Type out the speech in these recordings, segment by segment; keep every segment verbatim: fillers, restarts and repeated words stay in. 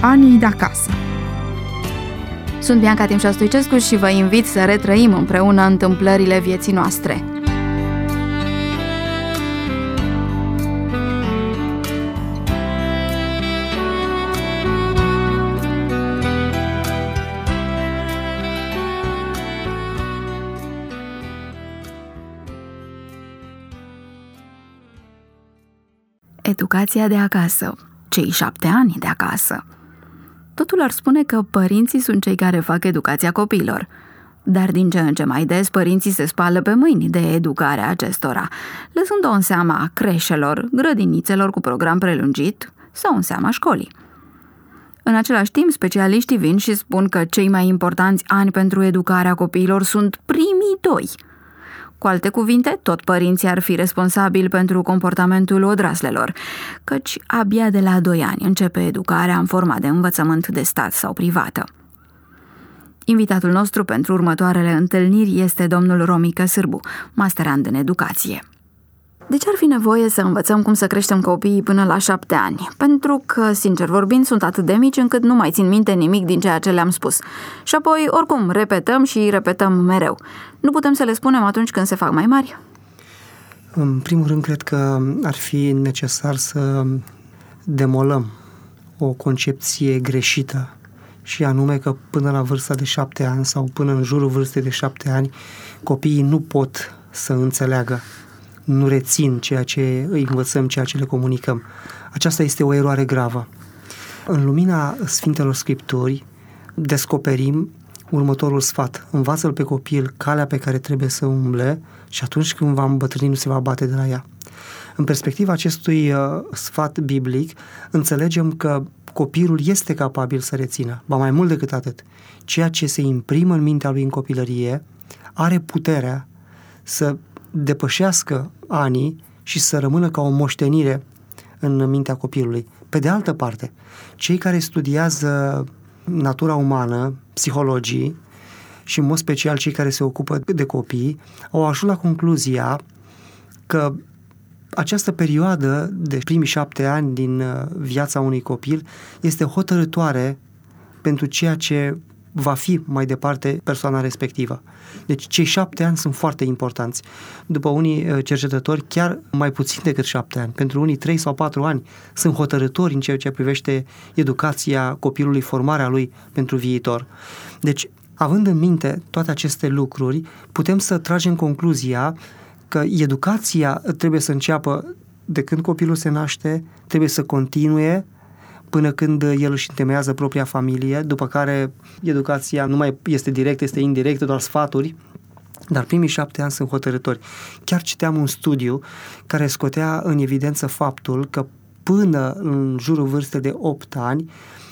Anii de acasă. Sunt Bianca Timșa Stoicescu și vă invit să retrăim împreună întâmplările vieții noastre. Educația de acasă, cei șapte ani de acasă. Totul ar spune că părinții sunt cei care fac educația copiilor, dar din ce în ce mai des părinții se spală pe mâini de educarea acestora, lăsând-o în seama creșelor, grădinițelor cu program prelungit sau în seama școlii. În același timp, specialiștii vin și spun că cei mai importanți ani pentru educarea copiilor sunt primii doi. Cu alte cuvinte, tot părinții ar fi responsabili pentru comportamentul odraslelor, căci abia de la doi ani începe educarea în forma de învățământ de stat sau privată. Invitatul nostru pentru următoarele întâlniri este domnul Romică Sârbu, masterand în educație. De ce ar fi nevoie să învățăm cum să creștem copiii până la șapte ani? Pentru că, sincer vorbind, sunt atât de mici încât nu mai țin minte nimic din ceea ce le-am spus. Și apoi, oricum, repetăm și repetăm mereu. Nu putem să le spunem atunci când se fac mai mari? În primul rând, cred că ar fi necesar să demolăm o concepție greșită, și anume că până la vârsta de șapte ani sau până în jurul vârstei de șapte ani, copiii nu pot să înțeleagă, nu rețin ceea ce îi învățăm, ceea ce le comunicăm. Aceasta este o eroare gravă. În lumina Sfintelor Scripturi descoperim următorul sfat: învață-l pe copil calea pe care trebuie să umble și atunci când va îmbătrâni nu se va bate de la ea. În perspectiva acestui uh, sfat biblic, înțelegem că copilul este capabil să rețină, ba mai mult decât atât. Ceea ce se imprimă în mintea lui în copilărie are puterea să depășească anii și să rămână ca o moștenire în mintea copilului. Pe de altă parte, cei care studiază natura umană, psihologii și în mod special cei care se ocupă de copii, au ajuns la concluzia că această perioadă de primii șapte ani din viața unui copil este hotărâtoare pentru ceea ce va fi mai departe persoana respectivă. Deci cei șapte ani sunt foarte importanți. După unii cercetători, chiar mai puțin decât șapte ani. Pentru unii trei sau patru ani sunt hotărâtori în ceea ce privește educația copilului, formarea lui pentru viitor. Deci, având în minte toate aceste lucruri, putem să tragem concluzia că educația trebuie să înceapă de când copilul se naște, trebuie să continue până când el își întemeiază propria familie, după care educația nu mai este directă, este indirectă, doar sfaturi, dar primii șapte ani sunt hotărâtori. Chiar citeam un studiu care scotea în evidență faptul că până în jurul vârstei de opt ani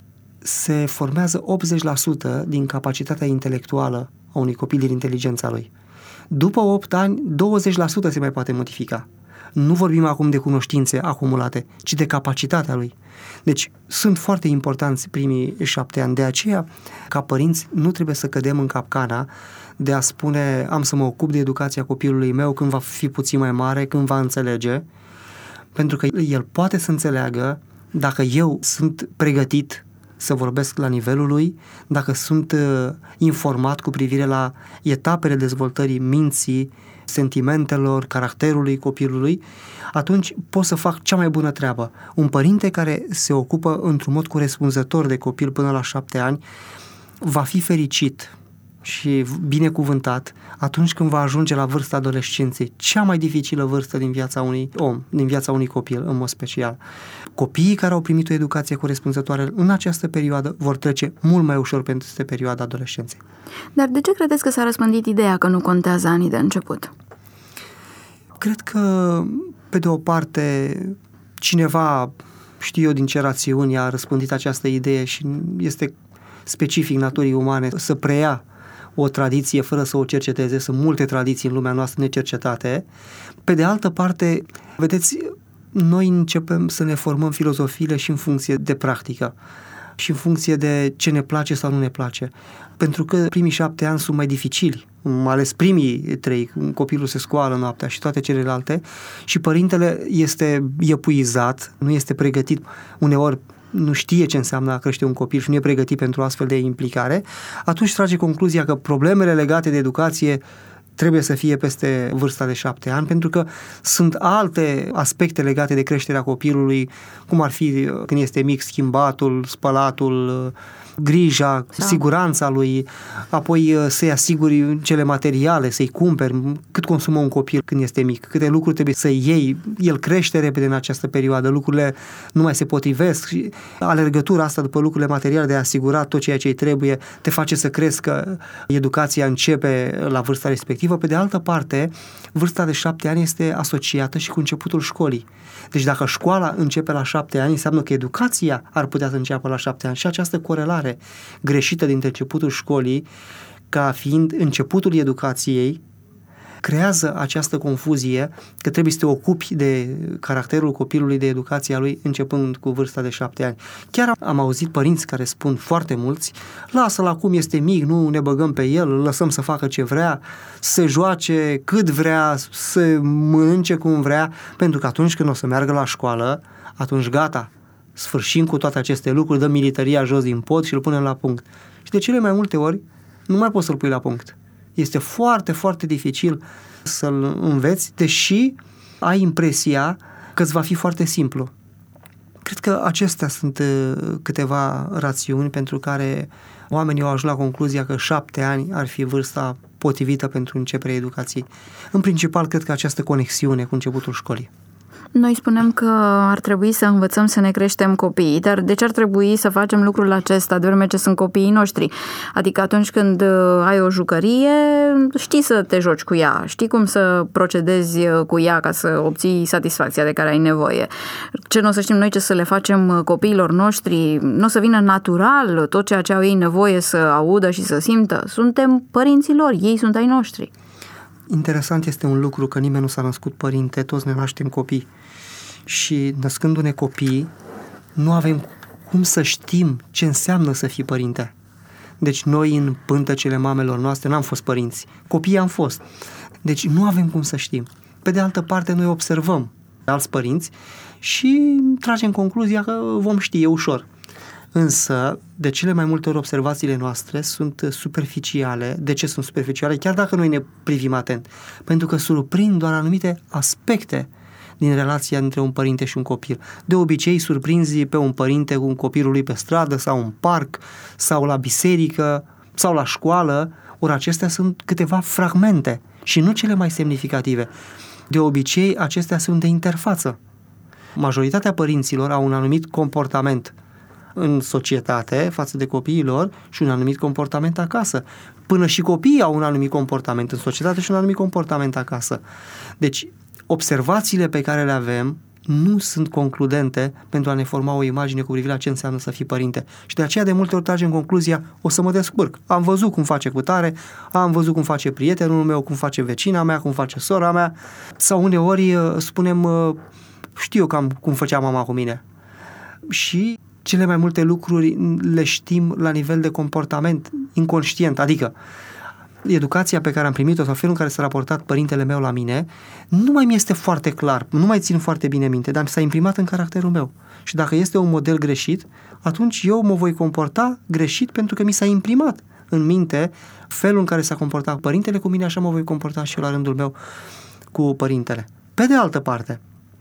se formează optzeci la sută din capacitatea intelectuală a unui copil, din inteligența lui. După opt ani, douăzeci la sută se mai poate modifica. Nu vorbim acum de cunoștințe acumulate, ci de capacitatea lui. Deci sunt foarte importanți primii șapte ani. De aceea, ca părinți, nu trebuie să cădem în capcana de a spune am să mă ocup de educația copilului meu când va fi puțin mai mare, când va înțelege, pentru că el poate să înțeleagă dacă eu sunt pregătit să vorbesc la nivelul lui, dacă sunt uh, informat cu privire la etapele dezvoltării minții, sentimentelor, caracterului copilului, atunci pot să fac cea mai bună treabă. Un părinte care se ocupă într-un mod corespunzător de copil până la șapte ani va fi fericit și binecuvântat atunci când va ajunge la vârsta adolescenței, cea mai dificilă vârstă din viața unui om, din viața unui copil în mod special. Copiii care au primit o educație corespunzătoare în această perioadă vor trece mult mai ușor peste perioada adolescenței. Dar de ce credeți că s-a răspândit ideea că nu contează anii de început? Cred că, pe de o parte, cineva, știu eu din ce rațiuni, a răspândit această idee și este specific naturii umane să preia o tradiție fără să o cerceteze. Sunt multe tradiții în lumea noastră necercetate. Pe de altă parte, vedeți, noi începem să ne formăm filozofiile și în funcție de practică și în funcție de ce ne place sau nu ne place. Pentru că primii șapte ani sunt mai dificili, mai ales primii trei, copilul se scoală noaptea și toate celelalte, și părintele este epuizat, nu este pregătit uneori nu știe ce înseamnă a crește un copil și nu e pregătit pentru astfel de implicare, atunci trage concluzia că problemele legate de educație trebuie să fie peste vârsta de șapte ani, pentru că sunt alte aspecte legate de creșterea copilului, cum ar fi când este mic, schimbatul, spălatul, grija, da. siguranța lui, apoi să-i asiguri cele materiale, să-i cumperi, cât consumă un copil când este mic, câte lucruri trebuie să iei, el crește repede în această perioadă, lucrurile nu mai se potrivesc și alergătura asta după lucrurile materiale de a asigura tot ceea ce îi trebuie te face să crezi că educația începe la vârsta respectivă. Pe de altă parte, vârsta de șapte ani este asociată și cu începutul școlii. Deci dacă școala începe la șapte ani, înseamnă că educația ar putea să înceapă la șapte ani și această corelare greșită dintre începutul școlii ca fiind începutul educației creează această confuzie că trebuie să te ocupi de caracterul copilului, de educația lui începând cu vârsta de șapte ani. Chiar am auzit părinți care spun, foarte mulți, lasă-l acum, este mic, nu ne băgăm pe el, îl lăsăm să facă ce vrea, să joace cât vrea, să mănânce cum vrea, pentru că atunci când o să meargă la școală, atunci gata, sfârșim cu toate aceste lucruri, dăm militaria jos din pod și îl punem la punct. Și de cele mai multe ori nu mai poți să-l pui la punct. Este foarte, foarte dificil să-l înveți, deși ai impresia că îți va fi foarte simplu. Cred că acestea sunt câteva rațiuni pentru care oamenii au ajuns la concluzia că șapte ani ar fi vârsta potrivită pentru începerea educației. În principal, cred că această conexiune cu începutul școlii. Noi spunem că ar trebui să învățăm să ne creștem copiii, dar de ce ar trebui să facem lucrul acesta de vreme ce sunt copiii noștri? Adică atunci când ai o jucărie, știi să te joci cu ea, știi cum să procedezi cu ea ca să obții satisfacția de care ai nevoie. Ce nu o să știm noi ce să le facem copiilor noștri, nu o să vină natural tot ceea ce au ei nevoie să audă și să simtă. Suntem părinții lor, ei sunt ai noștri. Interesant este un lucru că nimeni nu s-a născut părinte, toți ne naștem copii. Și născându-ne copii, nu avem cum să știm ce înseamnă să fii părinte. Deci noi în pântecele mamelor noastre n-am fost părinți, copiii am fost. Deci nu avem cum să știm. Pe de altă parte, noi observăm alți părinți și tragem concluzia că vom ști, e ușor. Însă, de cele mai multe ori observațiile noastre sunt superficiale. De ce sunt superficiale? Chiar dacă noi ne privim atent. Pentru că surprind doar anumite aspecte din relația între un părinte și un copil. De obicei surprinzi pe un părinte cu un copilul lui pe stradă sau în parc sau la biserică sau la școală, ori acestea sunt câteva fragmente și nu cele mai semnificative. De obicei acestea sunt de interfață. Majoritatea părinților au un anumit comportament în societate față de copiii lor și un anumit comportament acasă. Până și copiii au un anumit comportament în societate și un anumit comportament acasă. Deci, observațiile pe care le avem nu sunt concludente pentru a ne forma o imagine cu privire la ce înseamnă să fii părinte. Și de aceea de multe ori tragem concluzia, o să mă descurc. Am văzut cum face cutare, am văzut cum face prietenul meu, cum face vecina mea, cum face sora mea, sau uneori spunem, știu cam cum făcea mama cu mine. Și cele mai multe lucruri le știm la nivel de comportament inconștient, adică educația pe care am primit-o sau felul în care s-a raportat părintele meu la mine, nu mai mi este foarte clar, nu mai țin foarte bine minte, dar s-a imprimat în caracterul meu. Și dacă este un model greșit, atunci eu mă voi comporta greșit pentru că mi s-a imprimat în minte felul în care s-a comportat părintele cu mine, așa mă voi comporta și eu la rândul meu cu părintele. Pe de altă parte,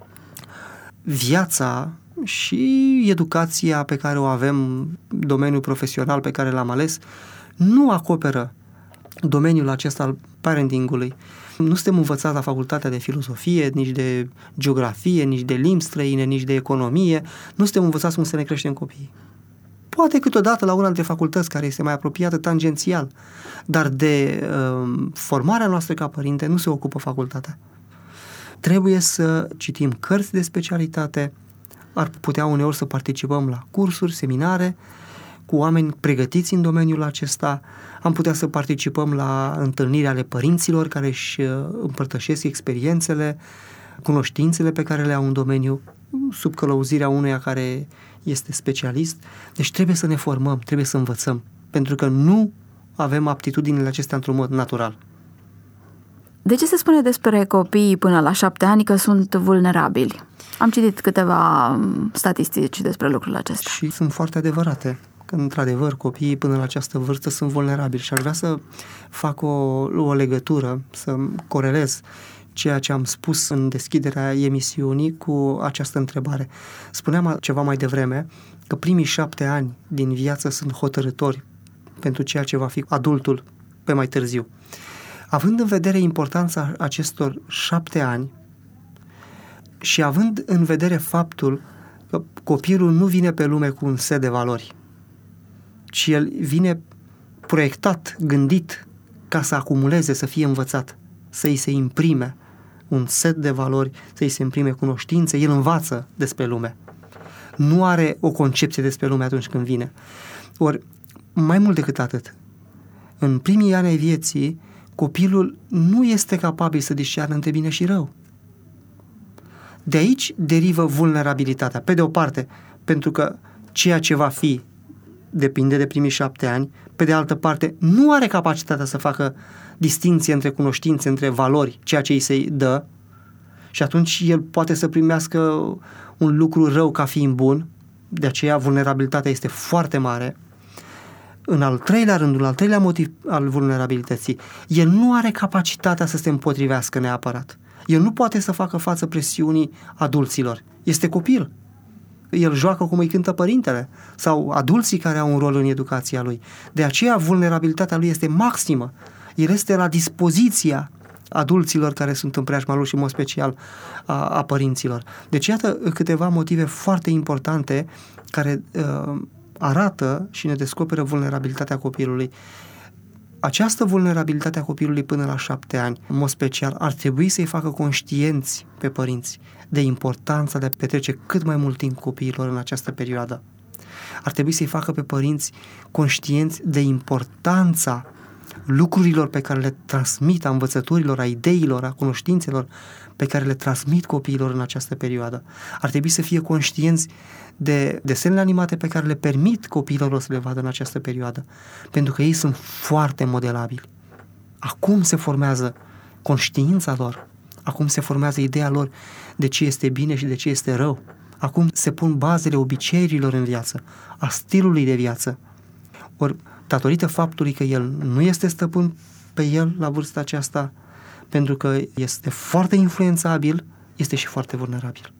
viața și educația pe care o avem, domeniul profesional pe care l-am ales, nu acoperă domeniul acesta al parentingului. Nu suntem învățați la facultatea de filozofie, nici de geografie, nici de limbi străine, nici de economie. Nu suntem învățați cum să ne creștem copiii. Poate câteodată la una dintre facultăți care este mai apropiată tangențial, dar de uh, formarea noastră ca părinte nu se ocupă facultatea. Trebuie să citim cărți de specialitate, ar putea uneori să participăm la cursuri, seminare, cu oameni pregătiți în domeniul acesta, am putea să participăm la întâlniri ale părinților care își împărtășesc experiențele, cunoștințele pe care le au în domeniu, sub călăuzirea unuia care este specialist. Deci trebuie să ne formăm, trebuie să învățăm, pentru că nu avem aptitudinile acestea într-un mod natural. De ce se spune despre copiii până la șapte ani că sunt vulnerabili? Am citit câteva statistici despre lucrul acesta. Și sunt foarte adevărate. Că, într-adevăr, copiii până la această vârstă sunt vulnerabili și aș vrea să fac o, o legătură, să corelez ceea ce am spus în deschiderea emisiunii cu această întrebare. Spuneam ceva mai devreme că primii șapte ani din viață sunt hotărâtori pentru ceea ce va fi adultul pe mai târziu. Având în vedere importanța acestor șapte ani și având în vedere faptul că copilul nu vine pe lume cu un set de valori, ci el vine proiectat, gândit ca să acumuleze, să fie învățat, să îi se imprime un set de valori, să îi se imprime cunoștințe, el învață despre lume. Nu are o concepție despre lume atunci când vine. Ori, mai mult decât atât, în primii ani ai vieții, copilul nu este capabil să discearnă între bine și rău. De aici derivă vulnerabilitatea. Pe de o parte, pentru că ceea ce va fi depinde de primii șapte ani, pe de altă parte, nu are capacitatea să facă distinție între cunoștințe, între valori, ceea ce îi se dă, și atunci el poate să primească un lucru rău ca fiind bun, de aceea vulnerabilitatea este foarte mare. În al treilea rând, în al treilea motiv al vulnerabilității, el nu are capacitatea să se împotrivească neapărat. El nu poate să facă față presiunii adulților. Este copil. El joacă cum îi cântă părintele sau adulții care au un rol în educația lui. De aceea vulnerabilitatea lui este maximă. El este la dispoziția adulților care sunt în preajma lui și în mod special a, a părinților. Deci iată câteva motive foarte importante care uh, arată și ne descoperă vulnerabilitatea copilului. Această vulnerabilitate a copilului până la șapte ani, în mod special, ar trebui să-i facă conștienți pe părinți de importanța de a petrece cât mai mult timp copiilor în această perioadă. Ar trebui să-i facă pe părinți conștienți de importanța lucrurilor pe care le transmit, a învățăturilor, a ideilor, a cunoștințelor pe care le transmit copiilor în această perioadă. Ar trebui să fie conștienți de desenele animate pe care le permit copiilor să le vadă în această perioadă, pentru că ei sunt foarte modelabili. Acum se formează conștiința lor, acum se formează ideea lor de ce este bine și de ce este rău. Acum se pun bazele obiceiurilor în viață, a stilului de viață. Ori, datorită faptului că el nu este stăpân pe el la vârsta aceasta, pentru că este foarte influențabil, este și foarte vulnerabil.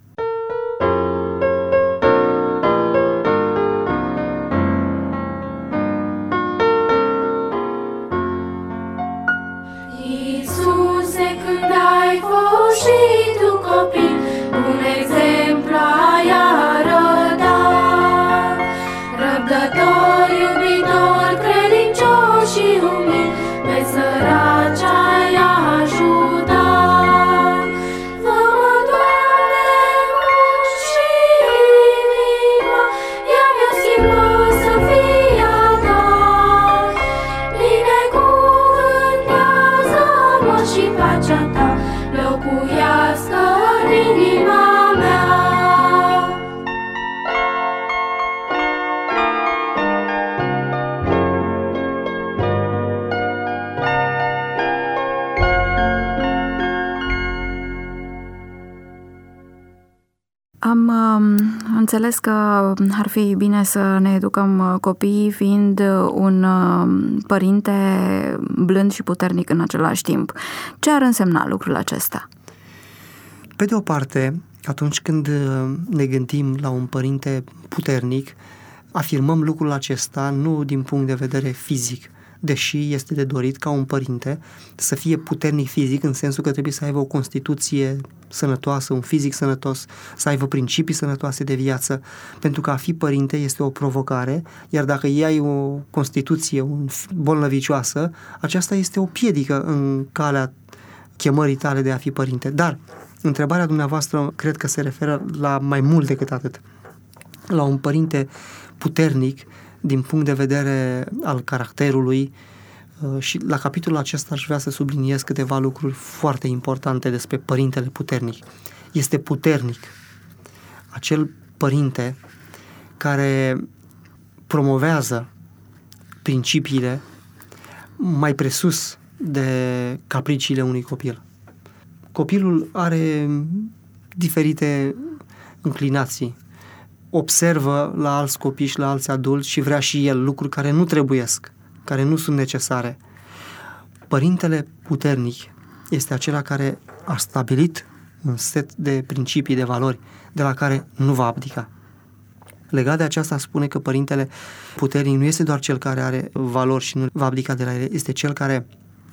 Iisuse, când ai fost și tu copil, un exemplu ai arătat, răbdător, iubitor, credincios și umil, pe săraci ai ajutat. Fă-mă, Doamne, și inima, ea mi-o schimbă să fie a Ta. Binecuvântează-mă și pacea Ta locuiască în inima mea. Am um, înțeles că ar fi bine să ne educăm copiii fiind un um, părinte blând și puternic în același timp. Ce ar însemna lucrul acesta? Pe de o parte, atunci când ne gândim la un părinte puternic, afirmăm lucrul acesta nu din punct de vedere fizic, deși este de dorit ca un părinte să fie puternic fizic, în sensul că trebuie să aibă o constituție sănătoasă, un fizic sănătos, să aibă principii sănătoase de viață, pentru că a fi părinte este o provocare, iar dacă ai o constituție un bolnăvicioasă, aceasta este o piedică în calea chemării tale de a fi părinte. Dar întrebarea dumneavoastră cred că se referă la mai mult decât atât. La un părinte puternic din punct de vedere al caracterului, și la capitolul acesta aș vrea să subliniez câteva lucruri foarte importante despre părintele puternic. Este puternic acel părinte care promovează principiile mai presus de capriciile unui copil. Copilul are diferite înclinații, observă la alți copii și la alți adulți și vrea și el lucruri care nu trebuiesc, care nu sunt necesare. Părintele puternic este acela care a stabilit un set de principii, de valori, de la care nu va abdica. Legat de aceasta spune că părintele puternic nu este doar cel care are valori și nu va abdica de la ele, este cel care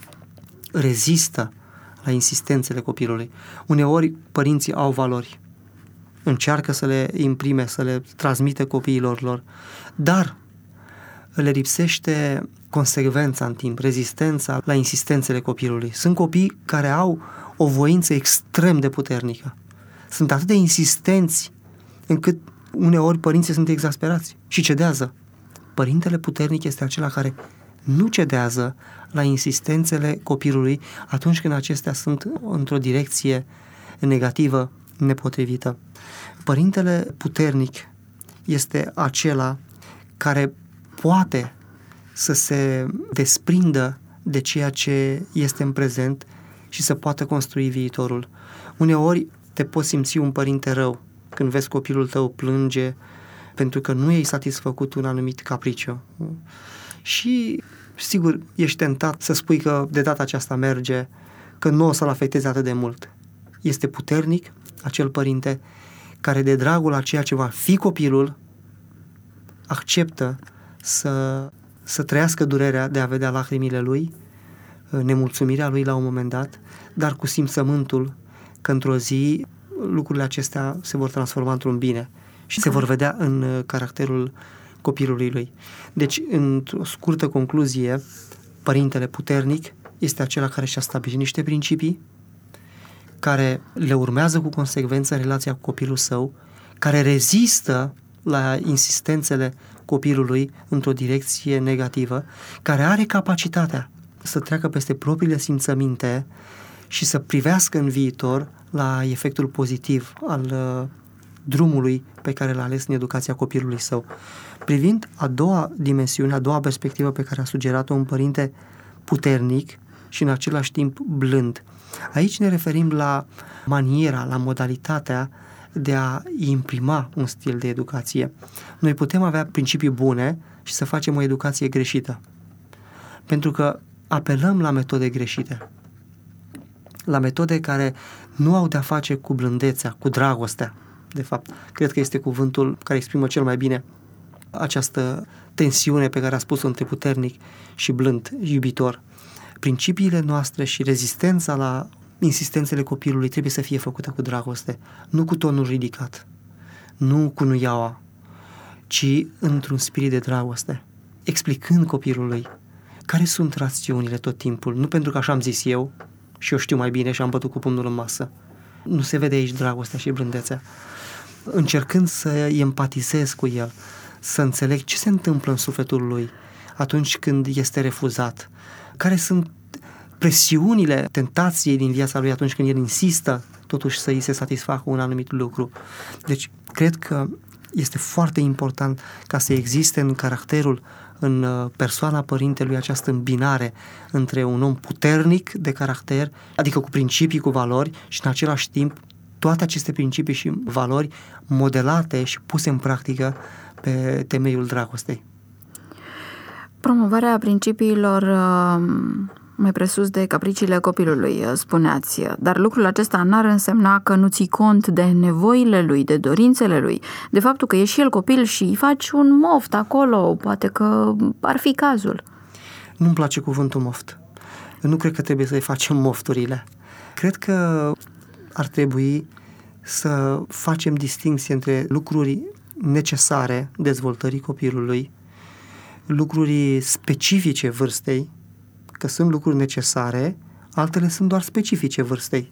rezistă la insistențele copilului. Uneori părinții au valori, încearcă să le imprime, să le transmită copiilor lor, dar le lipsește consecvența în timp, rezistența la insistențele copilului. Sunt copii care au o voință extrem de puternică. Sunt atât de insistenți încât uneori părinții sunt exasperați și cedează. Părintele puternic este acela care nu cedează la insistențele copilului atunci când acestea sunt într-o direcție negativă, nepotrivită. Părintele puternic este acela care poate să se desprindă de ceea ce este în prezent și să poată construi viitorul. Uneori te poți simți un părinte rău când vezi copilul tău plânge pentru că nu i-ai satisfăcut un anumit capriciu. Și, sigur, ești tentat să spui că de data aceasta merge, că nu o să-l afecteze atât de mult. Este puternic acel părinte care, de dragul a ceea ce va fi copilul, acceptă să, să trăiască durerea de a vedea lacrimile lui, nemulțumirea lui la un moment dat, dar cu simțământul că într-o zi lucrurile acestea se vor transforma într-un bine și se vor vedea în caracterul copilului lui. Deci, într-o scurtă concluzie, părintele puternic este acela care și-a stabilit niște principii, care le urmează cu consecvență în relația cu copilul său, care rezistă la insistențele copilului într-o direcție negativă, care are capacitatea să treacă peste propriile simțăminte și să privească în viitor la efectul pozitiv al uh, drumului pe care l-a ales în educația copilului său. Privind a doua dimensiune, a doua perspectivă pe care a sugerat-o un părinte puternic și în același timp blând. Aici ne referim la maniera, la modalitatea de a imprima un stil de educație. Noi putem avea principii bune și să facem o educație greșită, pentru că apelăm la metode greșite, la metode care nu au de-a face cu blândețea, cu dragostea. De fapt, cred că este cuvântul care exprimă cel mai bine această tensiune pe care a spus-o între puternic și blând, iubitor. Principiile noastre și rezistența la insistențele copilului trebuie să fie făcută cu dragoste, nu cu tonul ridicat, nu cu nuiaua, ci într-un spirit de dragoste, explicând copilului care sunt rațiunile tot timpul, nu pentru că așa am zis eu și eu știu mai bine și am bătut cu pumnul în masă. Nu se vede aici dragostea și blândețea. Încercând să empatizez cu el, să înțeleg ce se întâmplă în sufletul lui atunci când este refuzat, care sunt presiunile, tentației din viața lui atunci când el insistă totuși să îi se satisfacă un anumit lucru. Deci, cred că este foarte important ca să existe în caracterul, în persoana părintelui, această îmbinare între un om puternic de caracter, adică cu principii, cu valori, și în același timp toate aceste principii și valori modelate și puse în practică pe temeiul dragostei. Promovarea principiilor mai presus de capriciile copilului, spuneați, dar lucrul acesta n-ar însemna că nu ții cont de nevoile lui, de dorințele lui, de faptul că e și el copil și îi faci un moft acolo, poate că ar fi cazul. Nu-mi place cuvântul moft. Nu cred că trebuie să-i facem mofturile. Cred că ar trebui să facem distinție între lucruri necesare dezvoltării copilului, lucruri specifice vârstei, că sunt lucruri necesare, altele sunt doar specifice vârstei.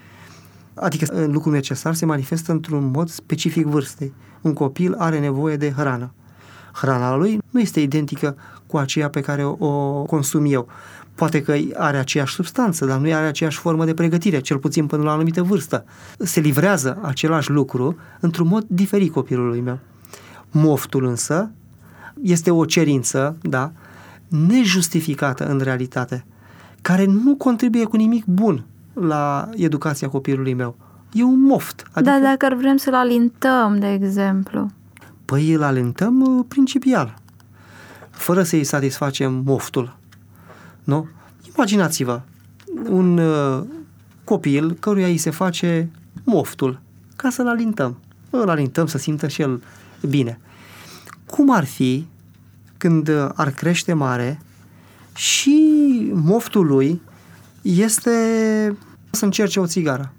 Adică lucrul necesar se manifestă într-un mod specific vârstei. Un copil are nevoie de hrană. Hrana lui nu este identică cu aceea pe care o, o consum eu. Poate că are aceeași substanță, dar nu are aceeași formă de pregătire, cel puțin până la o anumită vârstă. Se livrează același lucru într-un mod diferit copilului meu. Moftul însă este o cerință, da, nejustificată în realitate, care nu contribuie cu nimic bun la educația copilului meu. E un moft. Adică, da, dacă vrem să-l alintăm, de exemplu. Păi îl alintăm principial, fără să-i satisfacem moftul. Nu? Imaginați-vă un uh, copil căruia îi se face moftul ca să-l alintăm. Îl alintăm să simtă și el bine. Cum ar fi când ar crește mare și moftul lui este să încerce o țigară?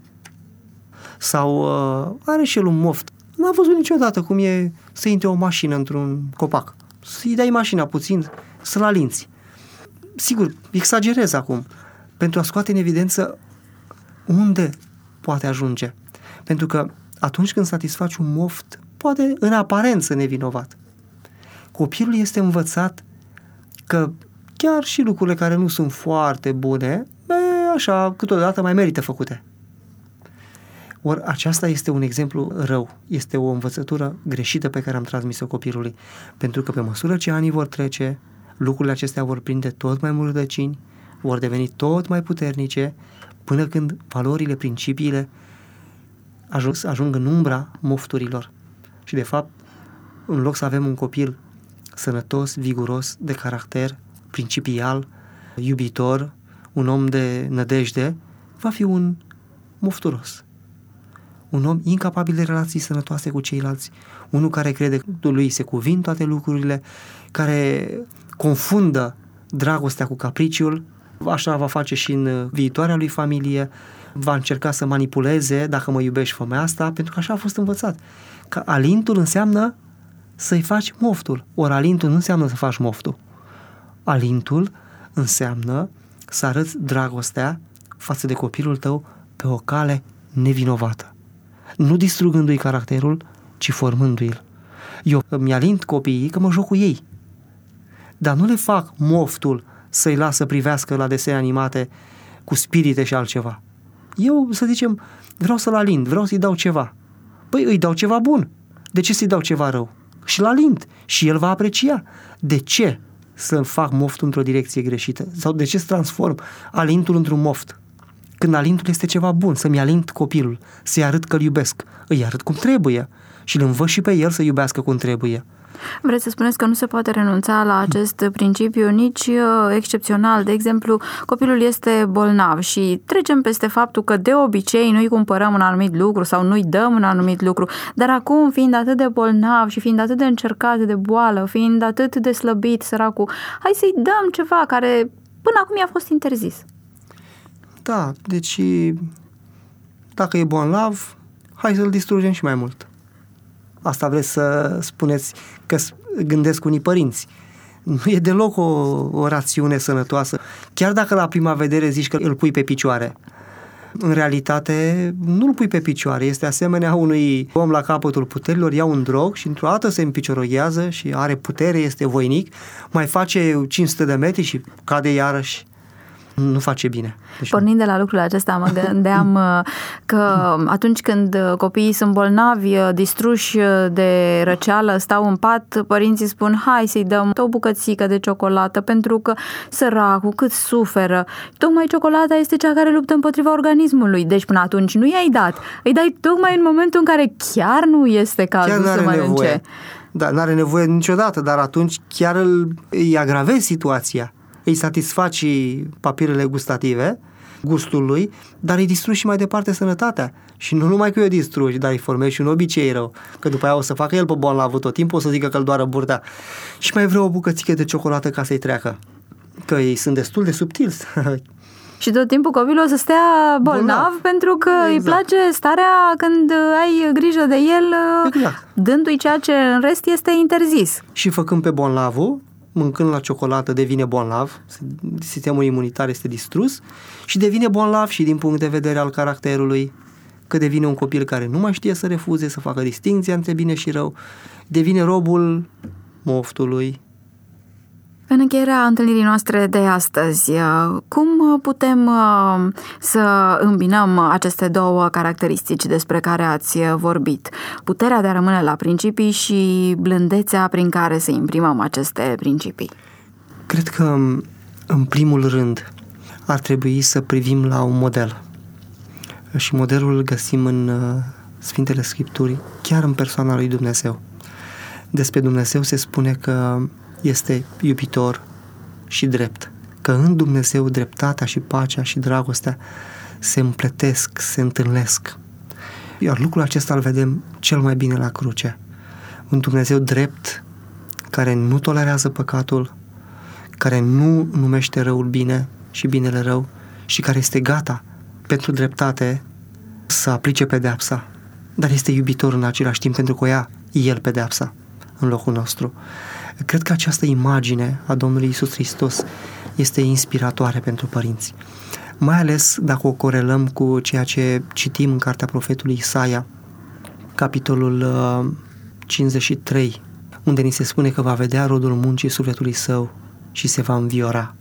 Sau uh, are și el un moft. N-a văzut niciodată cum e să intre o mașină într-un copac. Să-i dai mașina puțin, să-l alinți. Sigur, exagerez acum, pentru a scoate în evidență unde poate ajunge. Pentru că atunci când satisfaci un moft, poate în aparență nevinovat, copilul este învățat că chiar și lucrurile care nu sunt foarte bune, be, așa, câteodată mai merită făcute. Ori aceasta este un exemplu rău, este o învățătură greșită pe care am transmis-o copilului, pentru că pe măsură ce anii vor trece, lucrurile acestea vor prinde tot mai mult rădăcini, vor deveni tot mai puternice, până când valorile, principiile ajung, ajung în umbra mofturilor. Și de fapt, în loc să avem un copil sănătos, viguros, de caracter, principial, iubitor, un om de nădejde, va fi un mofturos. Un om incapabil de relații sănătoase cu ceilalți, unul care crede că lui se cuvin toate lucrurile, care confundă dragostea cu capriciul, așa va face și în viitoarea lui familie, va încerca să manipuleze, dacă mă iubești, fă-mi asta, pentru că așa a fost învățat. Că alintul înseamnă să-i faci moftul, ori alintul nu înseamnă să faci moftul. Alintul înseamnă să arăți dragostea față de copilul tău pe o cale nevinovată. Nu distrugându-i caracterul, ci formându-i. Eu îmi alint copiii că mă joc cu ei, dar nu le fac moftul să-i las să privească la desene animate cu spirite și altceva. Eu, să zicem, vreau să-l alint, vreau să-i dau ceva. Păi îi dau ceva bun. De ce să-i dau ceva rău? Și-l alint și el va aprecia. De ce să fac moftul într-o direcție greșită? Sau de ce să transform alintul într-un moft? Când alintul este ceva bun, să-mi alint copilul, să-i arăt că-l iubesc, îi arăt cum trebuie și îl învăț și pe el să iubească cum trebuie. Vreți să spuneți că nu se poate renunța la acest principiu nici excepțional? De exemplu, copilul este bolnav și trecem peste faptul că de obicei nu-i cumpărăm un anumit lucru sau nu-i dăm un anumit lucru, dar acum, fiind atât de bolnav și fiind atât de încercat de boală, fiind atât de slăbit, săracul, hai să-i dăm ceva care până acum i-a fost interzis. Da, deci dacă e bolnav, hai să-l distrugem și mai mult. Asta vreți să spuneți că gândesc unii părinți. Nu e deloc o, o rațiune sănătoasă. Chiar dacă la prima vedere zici că îl pui pe picioare, în realitate nu îl pui pe picioare. Este asemenea unui om la capătul puterilor, ia un drog și într-o dată se împicioroghează și are putere, este voinic, mai face cinci sute de metri și cade iarăși. Nu face bine. Deci Pornind de la lucrurile acestea, mă gândeam că atunci când copiii sunt bolnavi, distruși de răceală, stau în pat, părinții spun, hai să-i dăm o bucățică de ciocolată, pentru că săracul cât suferă. Tocmai ciocolata este cea care luptă împotriva organismului, deci până atunci nu i-ai dat. Îi dai tocmai în momentul în care chiar nu este cazul să mănânce. Nevoie. Da, n-are nevoie niciodată, dar atunci chiar îl, îi agravezi situația. Îi satisfaci papilele gustative, gustul lui, dar îi distrugi și mai departe sănătatea. Și nu numai că îi distrugi, dar îi formezi și un obicei rău. Că după aia o să facă el pe bolnavul tot timpul, o să zică că îl doară burta. Și mai vreau o bucățică de ciocolată ca să-i treacă. Că ei sunt destul de subtili. Și tot timpul copilul o să stea bolnav, bolnav. pentru că exact. Îi place starea când ai grijă de el, exact. Dându-i ceea ce în rest este interzis. Și făcând pe bolnavul, mâncând la ciocolată, devine bolnav, sistemul imunitar este distrus și devine bolnav și din punct de vedere al caracterului, că devine un copil care nu mai știe să refuze, să facă distinția între bine și rău, devine robul moftului. În încheierea întâlnirii noastre de astăzi, cum putem să îmbinăm aceste două caracteristici despre care ați vorbit? Puterea de a rămâne la principii și blândețea prin care să imprimăm aceste principii. Cred că, în primul rând, ar trebui să privim la un model. Și modelul îl găsim în Sfintele Scripturi, chiar în persoana lui Dumnezeu. Despre Dumnezeu se spune că este iubitor și drept, că în Dumnezeu dreptatea și pacea și dragostea se împletesc, se întâlnesc. Iar lucrul acesta îl vedem cel mai bine la cruce. Un Dumnezeu drept, care nu tolerează păcatul, care nu numește răul bine și binele rău și care este gata pentru dreptate să aplice pedeapsa, dar este iubitor în același timp pentru că o ia El pedeapsa în locul nostru. Cred că această imagine a Domnului Iisus Hristos este inspiratoare pentru părinți. Mai ales dacă o corelăm cu ceea ce citim în cartea profetului Isaia, capitolul cincizeci și trei, unde ni se spune că va vedea rodul muncii sufletului său și se va înviora.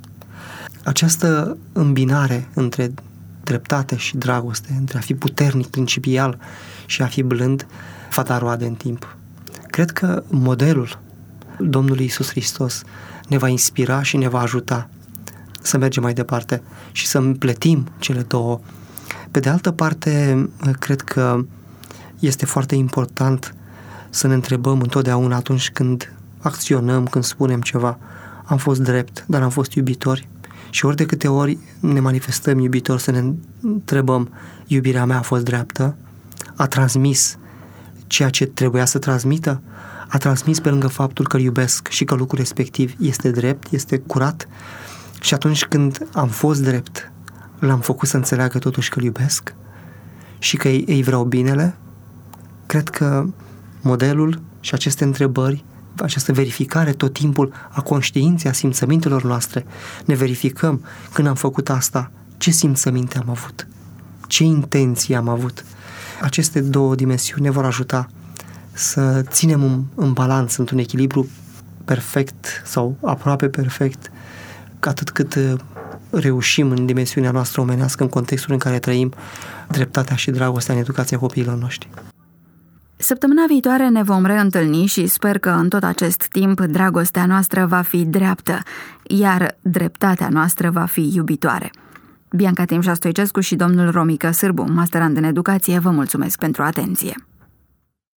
Această îmbinare între dreptate și dragoste, între a fi puternic principial și a fi blând, va da roade în timp. Cred că modelul Domnului Iisus Hristos ne va inspira și ne va ajuta să mergem mai departe și să împletim cele două. Pe de altă parte, cred că este foarte important să ne întrebăm întotdeauna atunci când acționăm, când spunem ceva, am fost drept, dar am fost iubitori? Și ori de câte ori ne manifestăm iubitori, să ne întrebăm, iubirea mea a fost dreaptă? A transmis ceea ce trebuia să transmită? A transmis pe lângă faptul că îl iubesc și că lucrul respectiv este drept, este curat? Și atunci când am fost drept, l-am făcut să înțeleagă totuși că îl iubesc și că îi, îi vreau binele? Cred că modelul și aceste întrebări, această verificare tot timpul a conștiinței, a simțămintelor noastre, ne verificăm când am făcut asta, ce simțăminte am avut, ce intenții am avut. Aceste două dimensiuni ne vor ajuta să ținem în, în balanță, într-un echilibru perfect sau aproape perfect, atât cât reușim în dimensiunea noastră omenească, în contextul în care trăim, dreptatea și dragostea în educația copiilor noștri. Săptămâna viitoare ne vom reîntâlni și sper că în tot acest timp dragostea noastră va fi dreaptă, iar dreptatea noastră va fi iubitoare. Bianca Timșa Stoicescu și domnul Romică Sârbu, masterand în educație, vă mulțumesc pentru atenție.